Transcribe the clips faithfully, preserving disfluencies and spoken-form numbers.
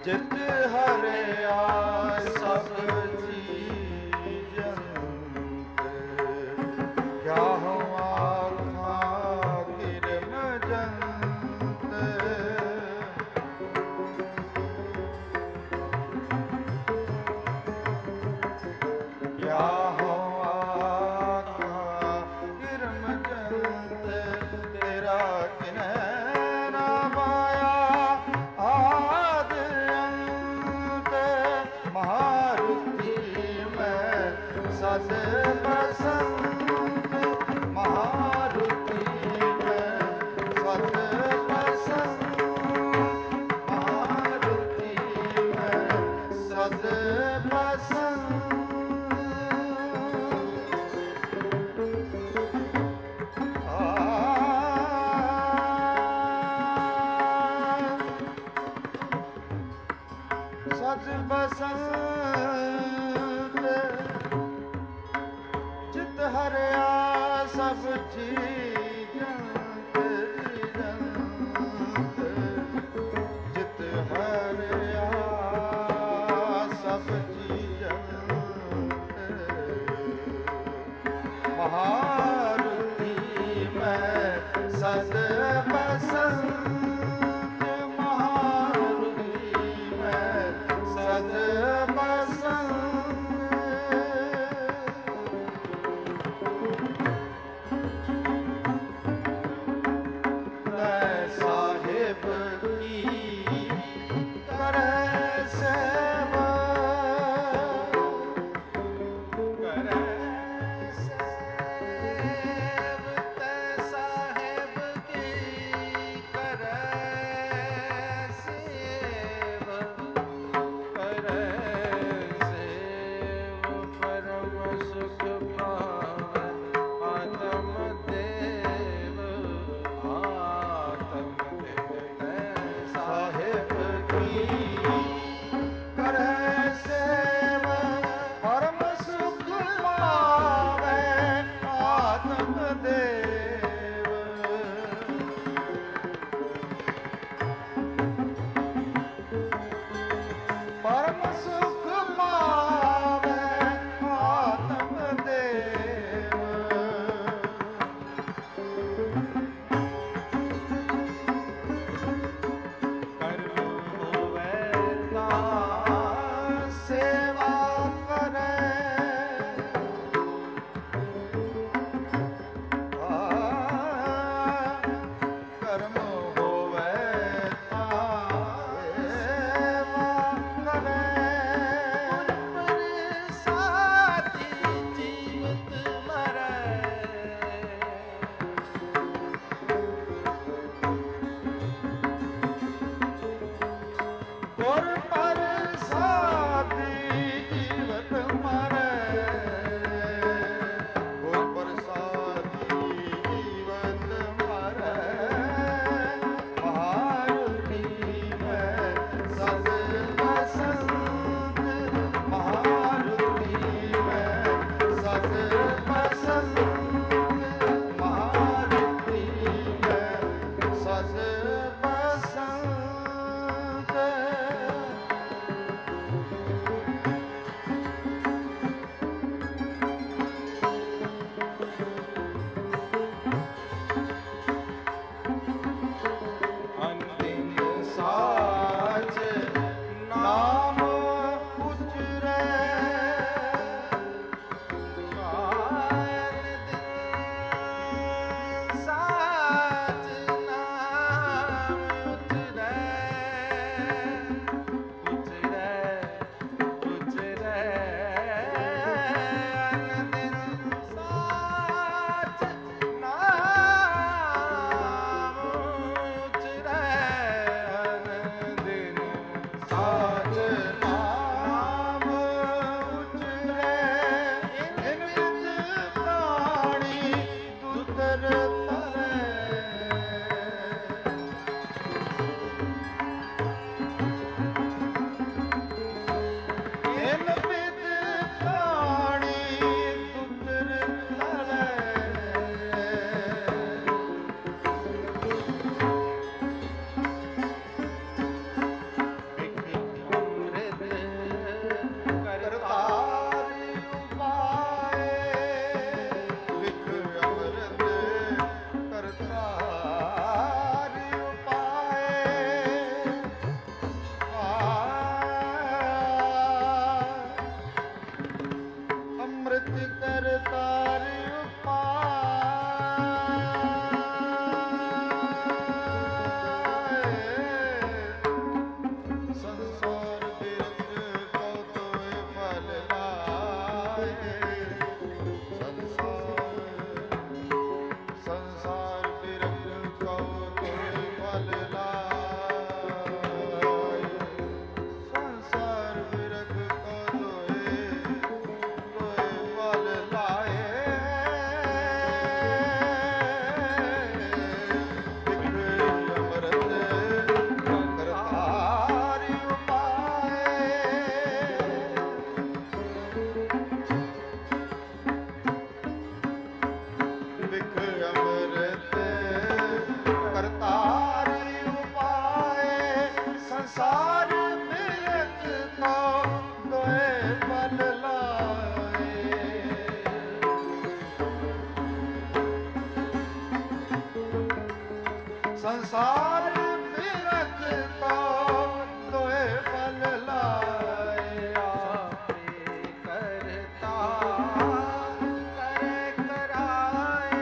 ਜਿਤ ਹਰਿਆ ਸਭ ਜੀਜੰਤ ਕਿਆ ਆਖਾਂ ਕਿਰਮ ਜੰਤ ਕਿਆ ਆਖਾਂ ਕਿਰਮ ਜੰਤ ਤੇਰਾ ਕਿਨੈ ਨਾ ਪਾਇਆ ਆਦ ਅੰਤ ਮਹਾਰੁਤੀ ਮੈਂ ਸਦ ਬਸੰਤ ਮਹਾਰੁਤੀ ਮੈਂ ਸਦ ਬਸੰਤ ਮਹਾਰੁਤੀ ਮੈਂ ਸਦ ਬਸੰਤ ਸਦ ਬਸੰਤ ਜਿਤ ਹਰਿਆ ਸਭ ਜੀਜੰਤ ਜੀਜੰਤ ਜਿਤ ਹਰਿਆ ਸਭ ਜੀਜੰਤ ਮਹਾਰੁਤੀ ਮੈਂ ਸਦ ਬਸੰਤ ਮਹਾਰੁਤੀ ਮੈਂ ਸਦ ਬਸੰਤ ਲੈ ਸਾਹਿਬ ਕੀ ਕਰੈ ਸੇਵਾ ਕਰੈ ਸੇਵ ਤੈ ਸਾਹਿਬ ਕੀ ਕਰੈ ਸੇਵ ਕਰੈ ਸੇਵ ਪਰਮ ਸੁਖ ਪਾਵੈ ਆਤਮ ਦੇਵ ਆਤਮ ਦੇਵ ਸਾਹਿਬ ਕੀ ਕਰੈ ਸੇਵ ਪਰਮ ਸੁਖ ਪਾਵੈ ਆਤਮ ਦੇਵ ਪਰਮ ਸੁਖ ਪਾਵੈ ਆਤਮ ਦੇਵ ਕਰਮ ਹੋਵੈ ਤਾ ਸੇਵਾ ਕਰੈ ਕਰਮ ਹੋਵੈ ਤਾ ਸੇਵਾ ਕਰੈ ਸਾਥੀ ਜੀਵਤ ਮਰੈ ਗੁਰ ਪ੍ਰਸਾਦੀ ਜੀਵਤ ਮਰੈ ਗੁਰ ਪ੍ਰਸਾਦੀ ਜੀਵਤ ਮਰੈ ਮਹਾਰੁਤੀ ਮੈਂ ਸਦ ਬਸੰਤ ਮਹਾਰੁਤੀ ਮੈਂ ਸਦ ਬਸੰਤ ਮਹਾਰੁਤੀ ਮੈਂ ਸਦ ਬਸੰਤ ਅੰਤਿਮ ਸਾਚ ਨਾਮ ਉਚਰੈ ਕਾਲ ਦਿਨ ਸਾਚ ਨਾਮ ਉਚਰੈ ਉਚਰੈ ਉਚਰੈ ਅਨ ਦਿਨ ਸਾਚ ਨਾਮ ਉਚਰੈ ਅਨ ਦਿਨ ਸਾਚ ਨਾਮ ਉਚਰੈ ਇਨ ਵਿੱਚ ਪ੍ਰਾਣੀ ਦੁਤਰ ਤਰੈ ਇਨ ਵਿੱਚ ਪ੍ਰਾਣੀ ਦੁਤਰ ਤਰੈ ਸੰਸਾਰ ਬਿਰਤ ਕੋ ਦੋਏ ਬਲ ਲਾਏ। ਸੰਸਾਰ ਬਿਰਤ ਕੋ ਦੋਏ ਬਲ ਲਾਏ। ਆਪੇ ਕਰਤਾ ਕਰੇ ਕਰਾਏ।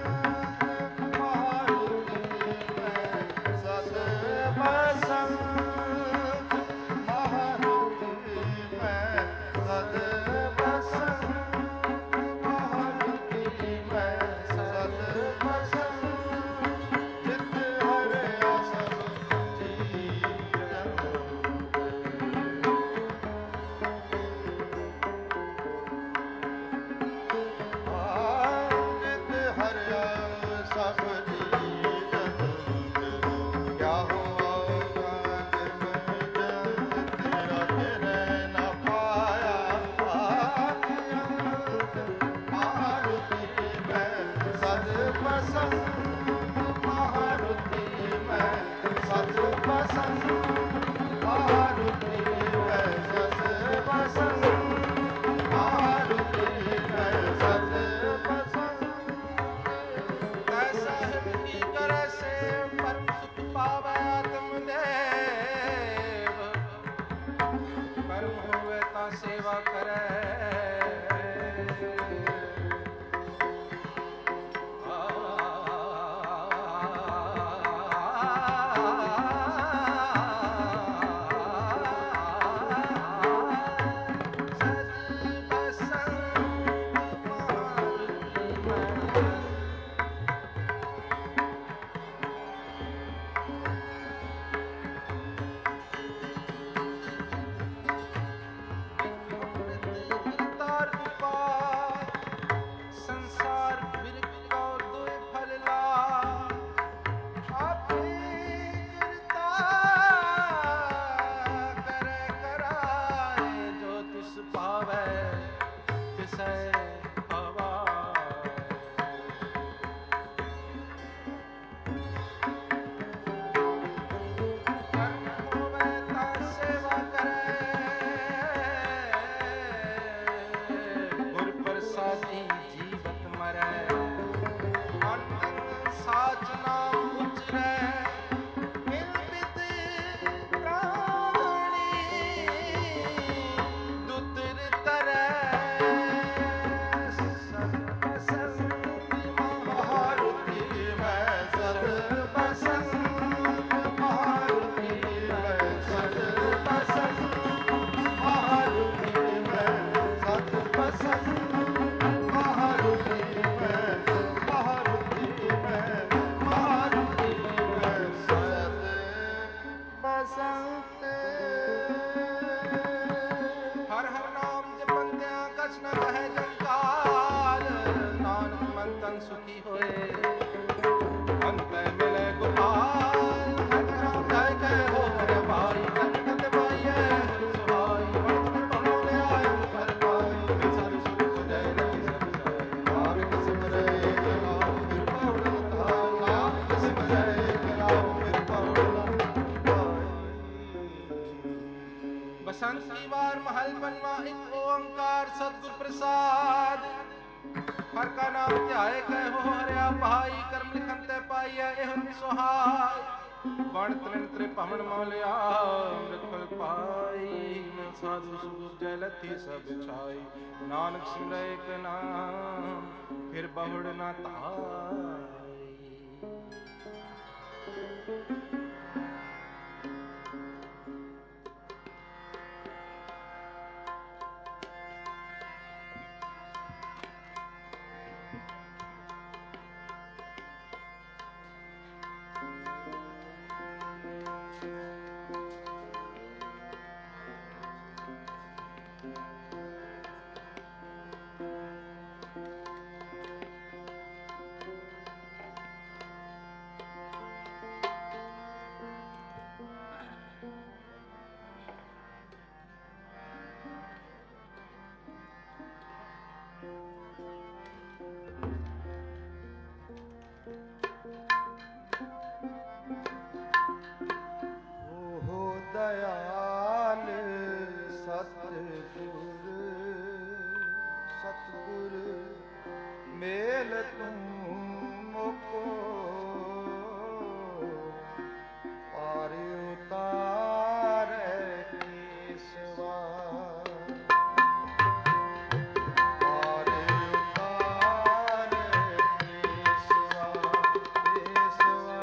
Sat ਬਸੰਤ ਕੀ ਵਾਰ ਮਹਲ ਪੰਜਵਾ ਇੱਕ ਓੰਕਾਰ ਸਤਿਗੁਰ ਪ੍ਰਸਾਦ। ਹਰ ਕਾ ਨਾਮ ਧਿਆਏ ਕਹਿ ਹੋ ਹਰਿਆ ਭਾਈ, ਕਰਮ ਲਿਖਨ ਤੇ ਪਾਈਐ ਇਹ ਸੁਹਾਈ। ਬਣ ਤ੍ਰਿਣ ਤ੍ਰਿ ਭਵਨ ਮੌਲਿਆ ਅੰਮ੍ਰਿਤ ਫਲ ਪਾਈ। ਮਿਲ ਸਾਧੂ ਸੁਗੁਰ ਜੈ ਲੱਥੀ ਸਭ ਛਾਈ। ਨਾਨਕ ਸਿਮਰੈ ਏਕ ਨਾਮ ਫਿਰ ਬਹੁੜ ਨਾ ਧਾਈ। ਦਇਆਲ ਸਤਿਗੁਰ ਸਤਿਗੁਰ ਮੇਲ ਤੂੰ ਮੁਕੋ ਪਾਰ ਉਤਾਰੈ ਕੇਸਵਾ। ਪਾਰ ਉਤਾਰੈ ਕੇਸਵਾ ਕੇਸਵਾ।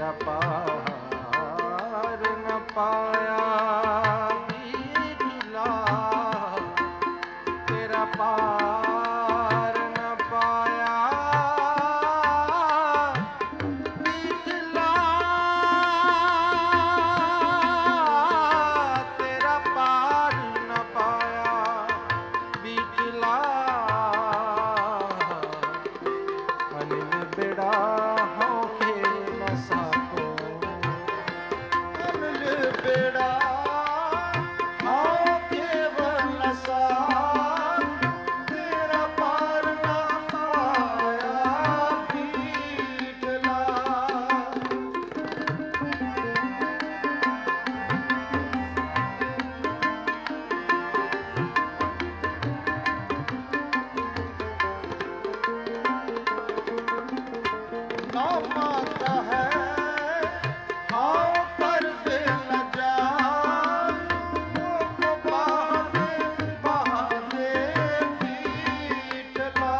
ਤੇਰਾ ਪਾਰ ਨ ਪਾਇਆ ਬੀਠਲਾ, ਤੇਰਾ ਪਾਰ ਨ ਪਾਇਆ ਬੀਠਲਾ, ਤੇਰਾ ਪਾਰ ਨ ਪਾਇਆ ਬੀਠਲਾ। ਅਨਿਲ ਬੇੜਾ ਹਉ ਖੇਲ ਨ ਸਾਕੋ, ਅਨਿਲ ਬੇੜਾ ਹਉ ਖੇਲ ਨ ਸਾਕੋ, ਤੇਰਾ ਪਾਰ ਨਾ ਪਾਇਆ ਬੀਠਲਾ। ਨਾ ਮਾਤਾ ਹੈ ਹਉ ਕਰਦੇ ਨ ਜਾਨ, ਮੁਖ ਬਹਾਨੇ ਬਹਾਨੇ ਬੀਠਲਾ।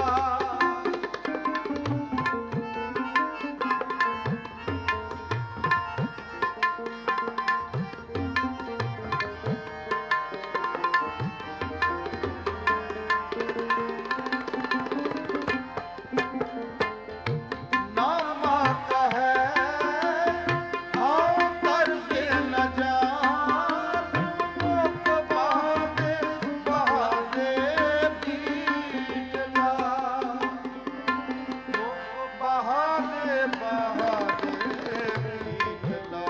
ਨਾ ਮਾਤਾ ਹੈ ਹਉ ਕਰਦੇ ਨ ਜਾਨ, ਮੁਖ ਬਹਾਨੇ ਬਹਾਨੇ ਬੀਠਲਾ। ਮੁਖ ਬਹਾਨੇ ਬਹਾਨੇ ਬੀਠਲਾ,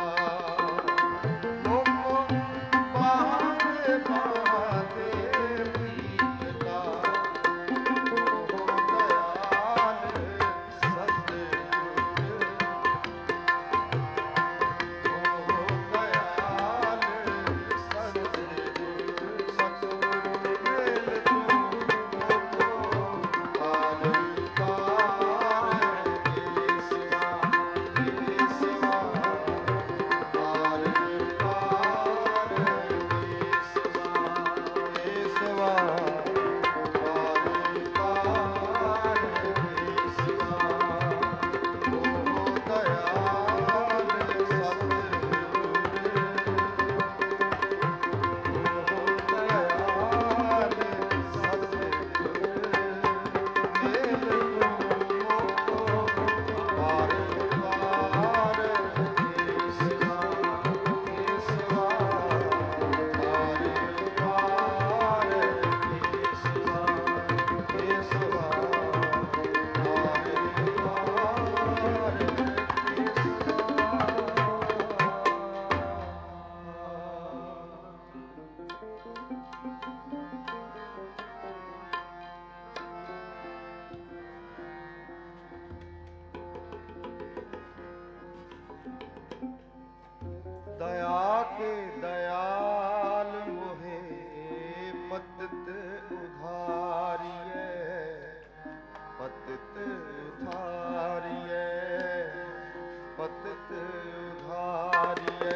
ਮੁਖ ਬਹਾਨੇ ਬਹਾਨੇ ਬੀਠਲਾ। दया के दयाल मोहे पतित उधारिये, पतित उधारिये, पतित उधारिये।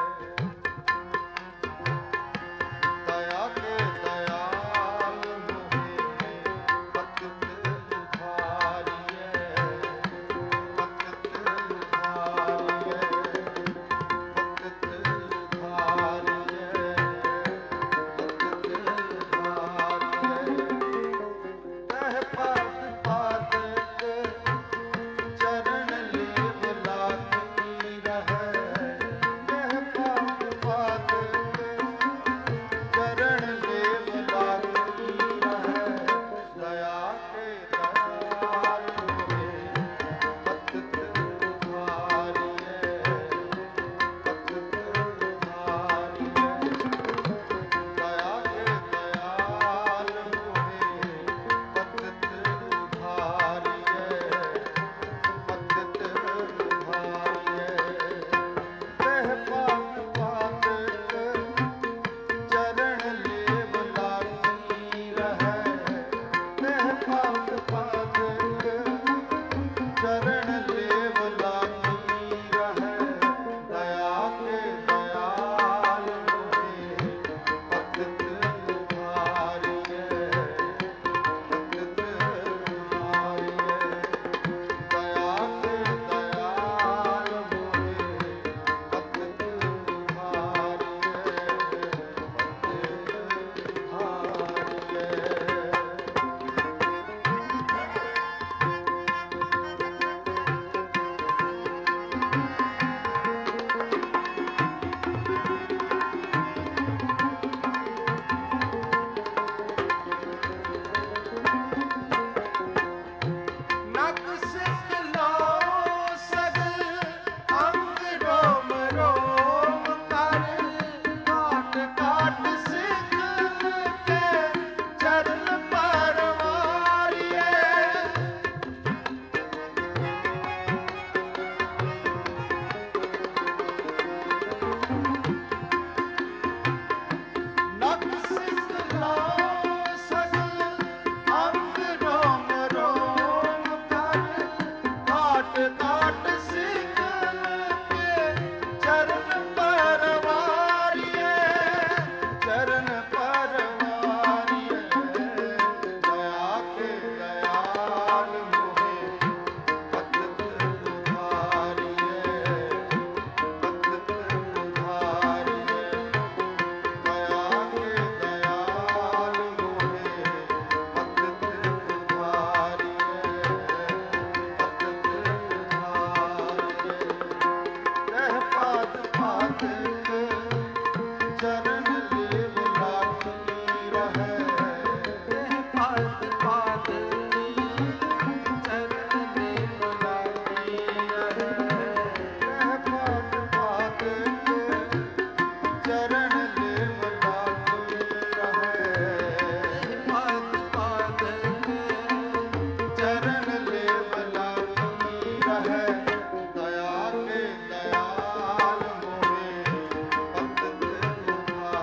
दया के दयाल मोहे पतित उधारिये, पतित उधारिये, पतित उधारिये। ਚਰਨ ਲੇਵ ਲਾਗੀ ਰਹੈ ਇਹ ਪਾਤ ਪਾਤ ਚਰਨ ਲੇਵ ਲਾਗੀ ਰਹੈ ਇਹ ਪਾਤ ਪਾਤ ਚਰਨ ਲੇਵ ਲਾਗੀ ਰਹੈ ਪਾਤ ਪਾਤ ਚਰਨ ਲੇਵ ਲਾਗੀ ਰਹੈ ਦਇਆ ਕੇ ਦਇਆਲ ਮੋਹਿ ਪਤਿਤ ਉਧਾਰੀਐ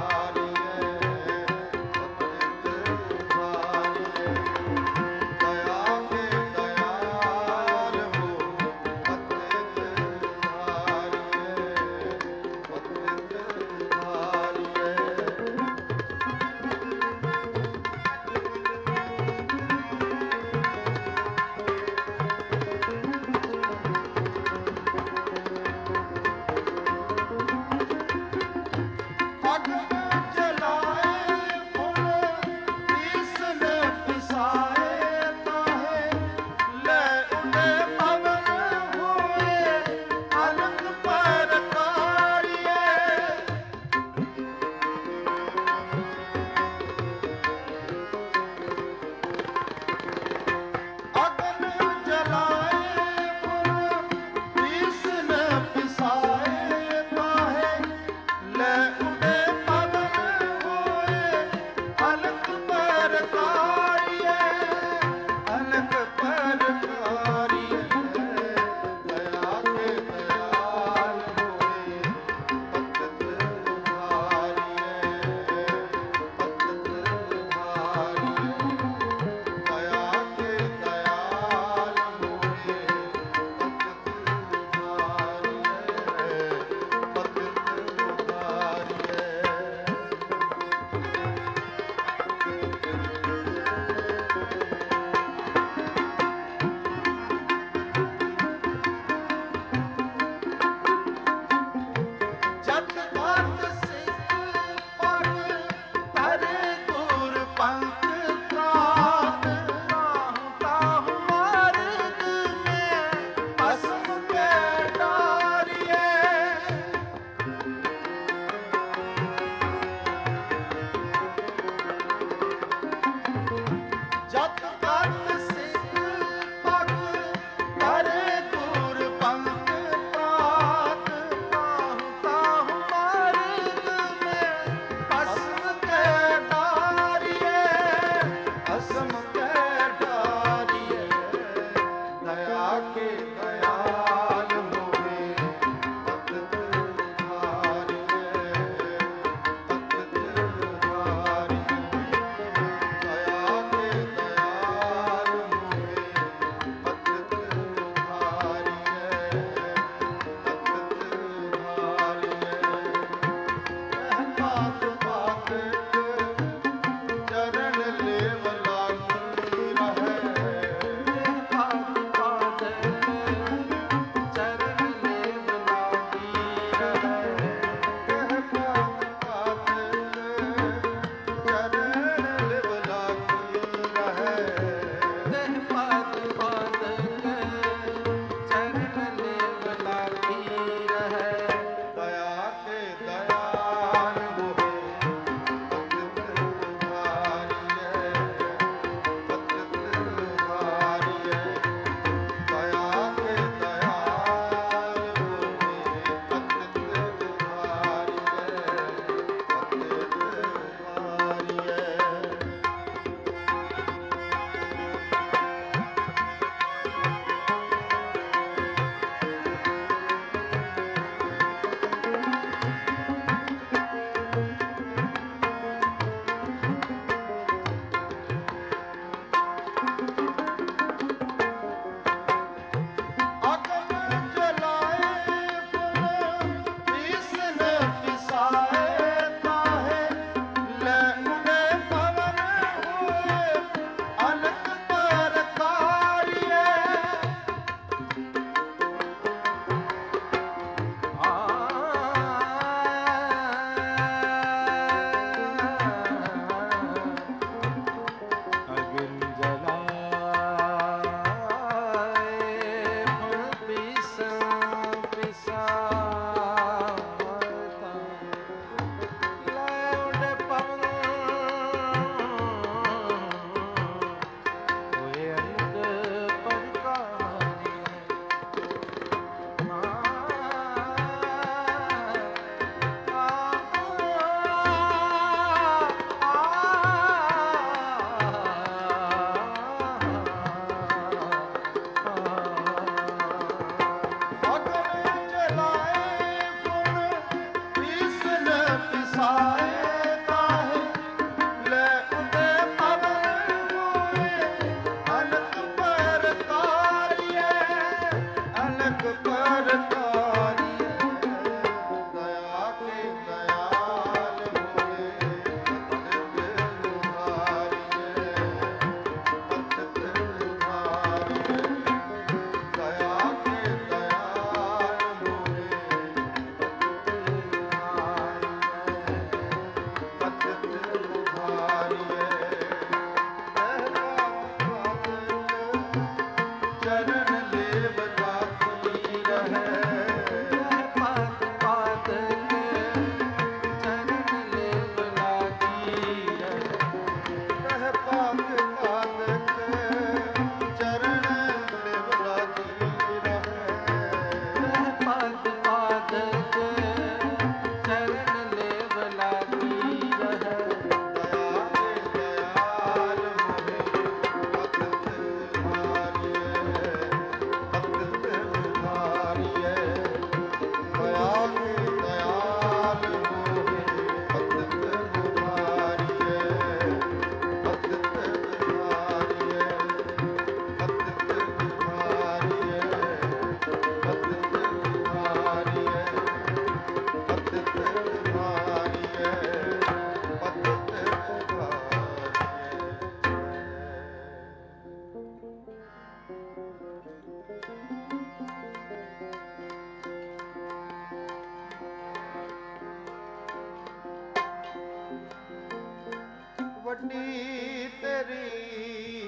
ਵੱਡੀ ਤੇਰੀ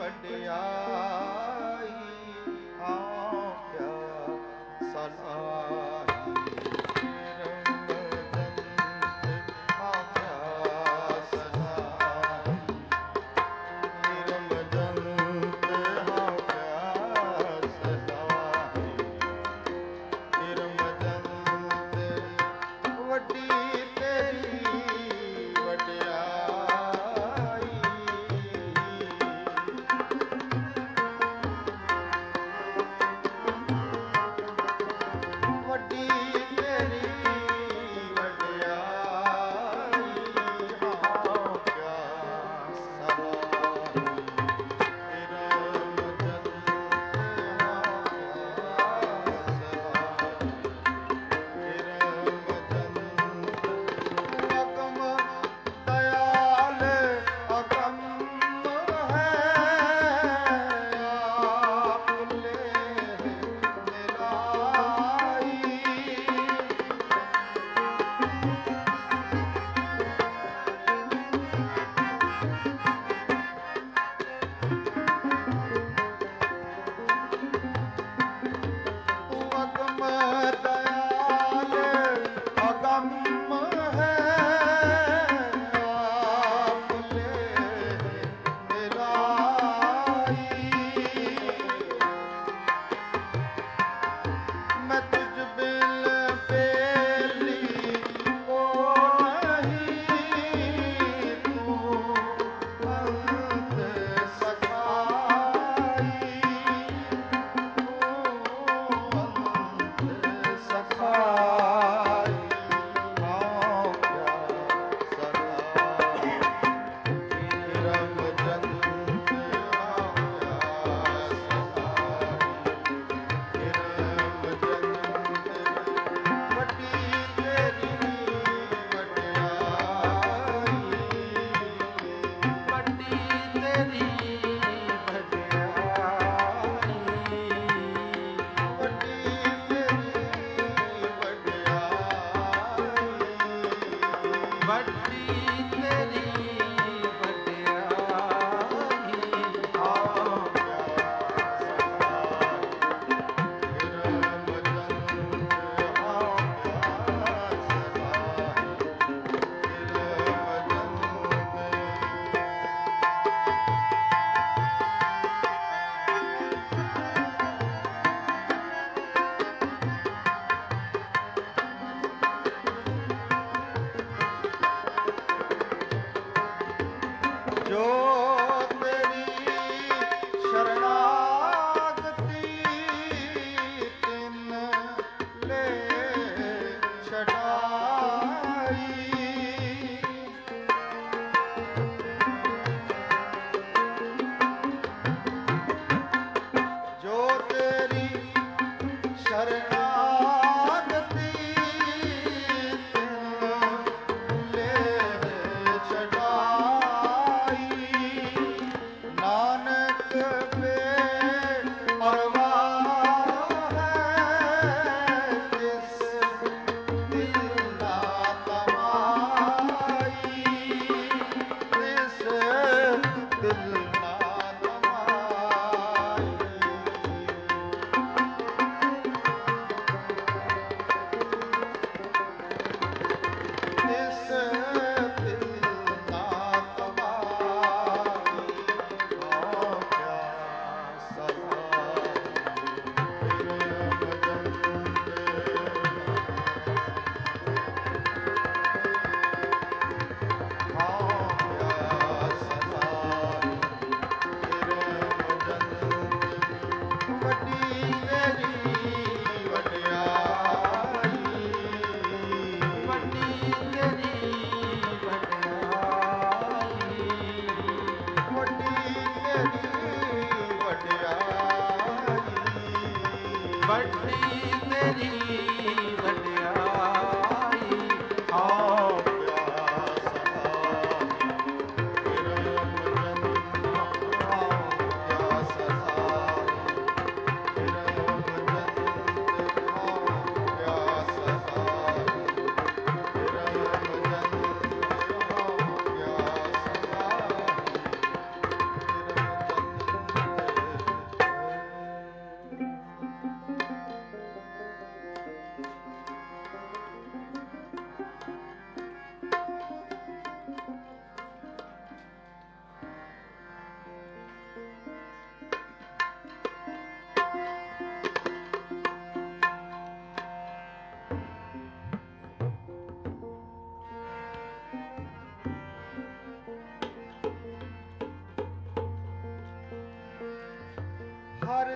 ਵਡਿਆਈ ਆਉ ਕਿਆ ਸਲਾਹੀ ਰਮਜੰਤ ਆਉ ਕਿਆ ਸਲਾਹੀ ਰਮਜੰਤ ਆਉ ਕਿਆ ਸਲਾਹੀ ਰਮਜੰਤ ਵੱਡੀ ਤੇਰੀ ਵਡਿਆਈ शरणा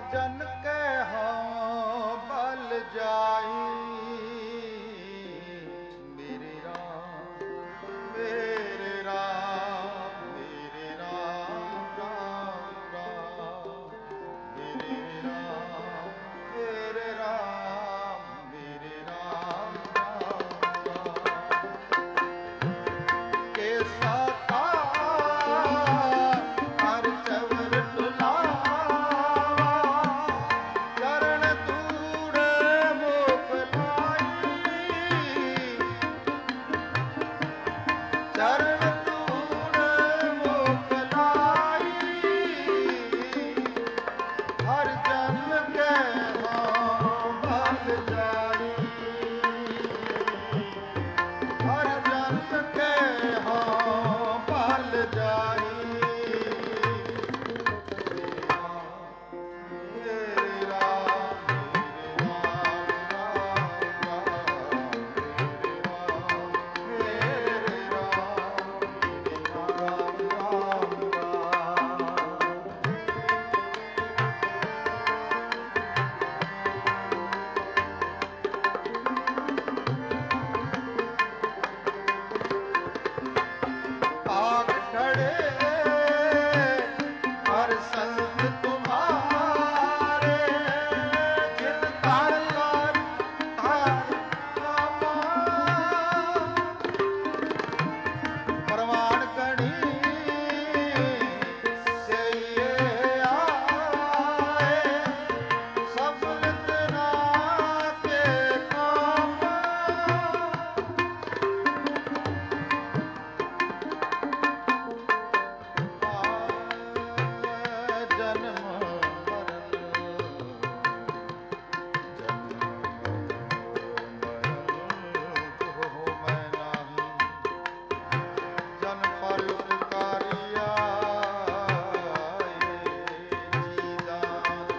ਜਨ ਕੈ ਹਾਂ ਬਲ ਜਾਈ ਮੇਰੇ ਰਾਮ ਮੇਰੇ ਰਾਮ ਮੇਰੇ ਰਾਮ ਰਾਮ ਰਾਮ ਮੇਰੇ ਰਾਮ ਮੇਰੇ ਰਾਮ ਮੇਰੇ ਰਾਮ ਰਾਮ ਰਾਮ ਕੇ ਸਾਥਾ ਹਰ ਚਵਰ ਤੁਲਾਵਾ ਚਰਨ ਤੂੜੇ ਮੋਖ ਲਾਈ ਚਰਨ ਤੂੜੇ ਮੋਖ ਲਾਈ ਹਰ ਜਨ ਕੈ ਹਾਂ ਬਲ ਜਾਈ ਹਰ ਜਨ ਕੈ ਹਾਂ ਬਲ ਜਾਈ ਮੇਰੇ ਰਾਮ ਮੇਰੇ ਰਾਮ ਰਾਮ ਰਾਮ ਆਗ ਖੜੇ ਹਰ ਸੰਗ ਤੁਮਾਰੇ ਜਿਤ ਤਾਰ ਤਾਰ ਤਾਰ ਨਾਮਾ ਪ੍ਰਵਾਨ ਕਣੀ ਸਈਏ ਆਏ ਸਫਲਤ ਨਾ ਕੇ ਕਾਮ ਜਨਮ ਮਰਨ ਜਨਮ ਮਰਨ ਕੋ ਮੈਂ ਨਾਹੀ ਜਨ ਪਰ ਉਪਕਾਰੀਆ ਜੀ ਦਾਨ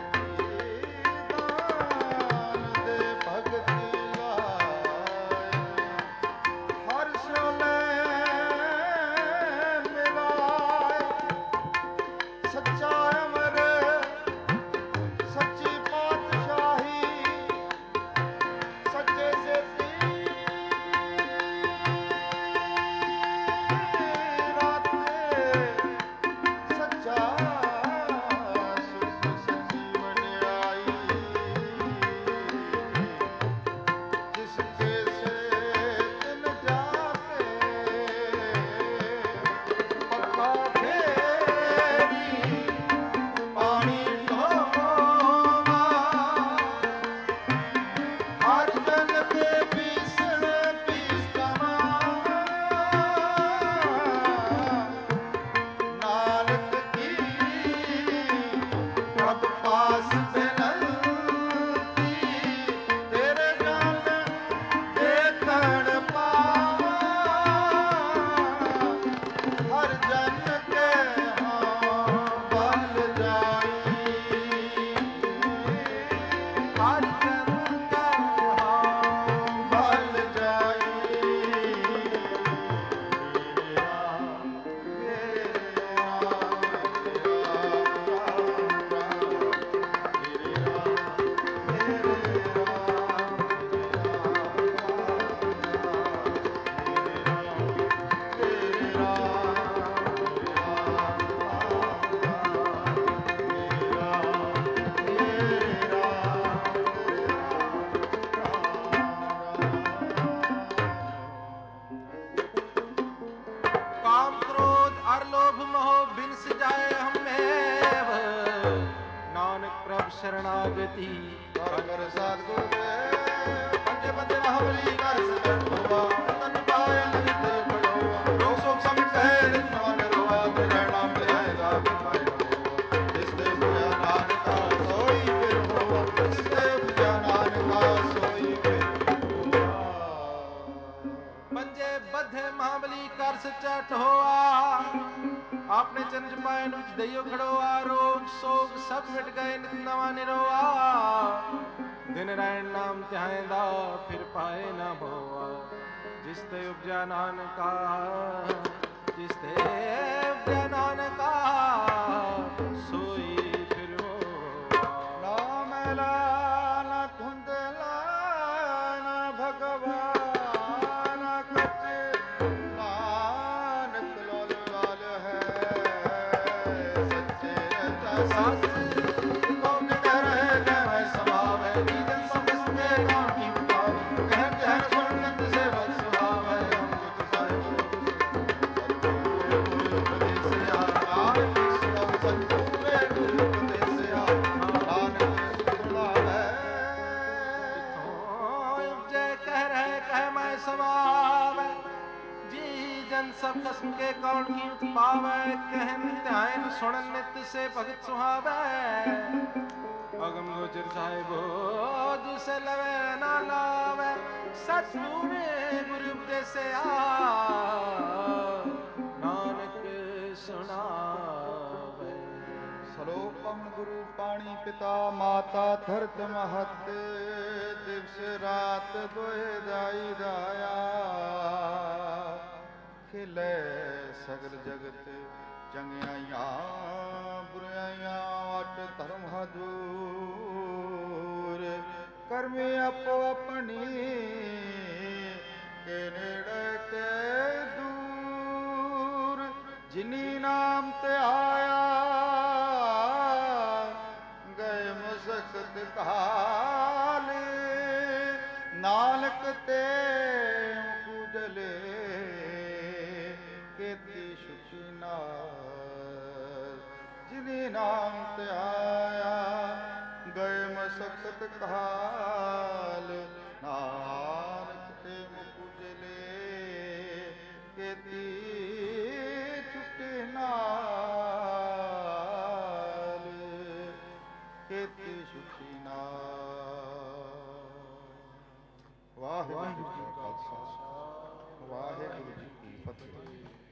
ਦਾਨ ਦੇ ਭਗਤੀ ਲਾਏ ਹਰ ਸੋਲੇ ਮਿਲਾਏ ਸੱਚਾ ਅਮਰ ਸੱਚੀ ਪਾਤਸ਼ਾਹੀ ਸੱਚੇ ਸੇਤੀ ਰਾਤੇ ਸੱਚਾ ਸੁਖ ਸੱਚੀ ਵਡਿਆਈ ਜਿਸ ਕੇ ਸੇ ਤਿਨ ਜਾਤੇ ਪੱਕਾ ਫੇਰੀ ਪਾਣੀ ਢੋਵਾ ਹਰ ਜਨ ਦੇ ਪੀਸਣ ਪੀਸਣਾ ਨਾਨਕ ਕੀ ਪ੍ਰਭ ਪਾਸ ਬਿਨੰਤੀ ਤੇਰੇ ਜਨ ਦੇਖਣ ਪਾਵਾਂ ਹਰ ਜਨ ਕੇ ਹਾਂ ਬਲ ਜਾਈ ਹਰ ਜਨ ਕੇ ਹਾਂ ਬਲ ਜਾਈ ਮੇਰੇ ਰਾਮ ਮੇਰੇ ਰਾਮ ਰਾਮ ਰਾਮ ਮੇਰੇ ਰਾਮ ਮੇਰੇ काम क्रोध अर लोभ मोह बिन सजाए हमें नानक प्रभ शरणागति ਕਰ ਕਰ ਸਤਿਗੁਰ ਦੇ पंजे बंदे महाबली कर सकत होवा ਤਨ ਪਾਇਨ ਵਿਤਰ ਪੜੋਆ रोग शोक समिट कहे नित ਨਾਮ ਰੋਆ ਤੇ ਰਹਿਣਾ ਮਿਲਾਏਗਾ ਬਿਮਾਈ ਹੋਆ ਜਿਸ ਤੇ ਬੁਝਾ ਨਾਨਕਾ ਸੋਈ ਫਿਰ ਹੋਆ ਜਿਸ ਤੇ ਬੁਝਾ ਨਾਨਕਾ ਸੋਈ ਫਿਰ ਹੋਆ पंजे बधे महाबली कर सच्चा ठोआ आपने चंद्र पायन विच दइयो खड़ोआ रोग सोग सब मिट गए नित नवा निरोआ दिन रैन नाम ध्याएंदा फिर पाए न भोआ जिस ते उपजा नानका जिस ते उपजा नानका सोई फिर होआ समावै जी जन सब कसम के कौन की उत्पावै कहन ध्यान सुनन नित से भगत सुहावै अगम गोचर साहिबो दुसे लवे ना लावै सतगुर गुरु उपदेश आ नानक सुनावै ਸਲੋਕ ਪਵਨ ਗੁਰੂ ਪਾਣੀ ਪਿਤਾ ਮਾਤਾ ਧਰਤ ਮਹਤ ਦਿਵਸ ਰਾਤ ਦੋਏ ਦਾਈ ਦਾਇਆ ਖਿਲੇ ਸਗਲ ਜਗਤ ਚੰਗਿਆਈਆਂ ਬੁਰਾਈਆਂ ਵਟ ਧਰਮ ਹਦੂਰ ਕਰਮੀ ਆਪੋ ਆਪਣੀ ਕੇ ਨੇੜੇ ਕੇ ਦੂਰ ਜਿਨੀ ਨਾਮ ਤੇ ਆਇਆ ਗਏ ਮੁਸਕਤ ਕਾਲ ਨਾਨਕ ਤੇ ਪੂਜਲੇ ਕੀਤੀ ਸੁਖੀ ਨਾਲ ਜਿਨੀ ਨਾਮ ਤੇ ਆਇਆ ਗਏ ਮੁਸਕਤ ਕਾਲ ਨਾਨਕ ਤੇ ਪੂਜਲੇ ਕੀਤੀ ਛੁੱਟੀ ਨਾਲ ਕੀਤੀ ਸੁਖੀ ਨਾਲ ਵਾਹਿਗੁਰੂ ਜੀ ਕਾ ਖਾਲਸਾ ਵਾਹਿਗੁਰੂ ਜੀ ਕੀ ਫਤਿਹ।